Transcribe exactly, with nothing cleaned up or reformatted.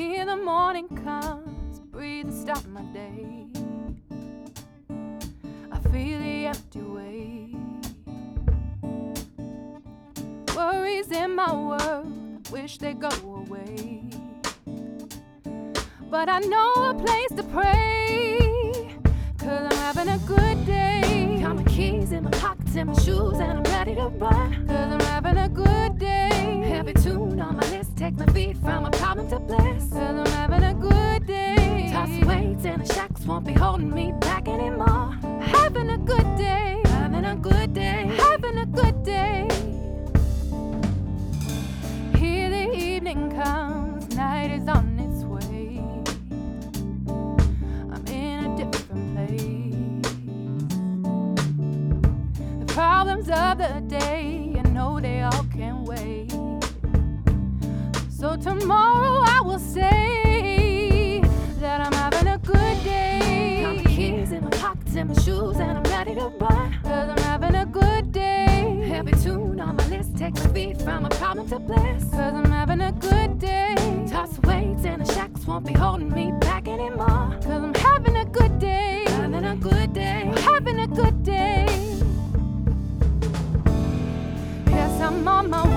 Here the morning comes, breathe and start my day. I feel the empty weight. Worries in my world, wish they go away. But I know a place to pray, cause I'm having a good day. Got my keys in my pockets and my shoes, and I'm ready to run, cause I'm having a good day. Heavy tune on my list, take my feet from a problem to bliss, cause I'm having a good day. Toss weights and the shacks won't be holding me back anymore. Having a good day, having a good day, having a good day. Here the evening comes, night is on its way. I'm in a different place. The problems of the day, I know they all can wait. So tomorrow I will say that I'm having a good day. Got my keys in my pockets and my shoes, and I'm ready to run, cause I'm having a good day. Heavy tune on my list, take my feet from a problem to bliss, cause I'm having a good day. Toss weights and the shacks won't be holding me back anymore, cause I'm having a good day. Having a good day, having a good day. Yes, I'm on my way.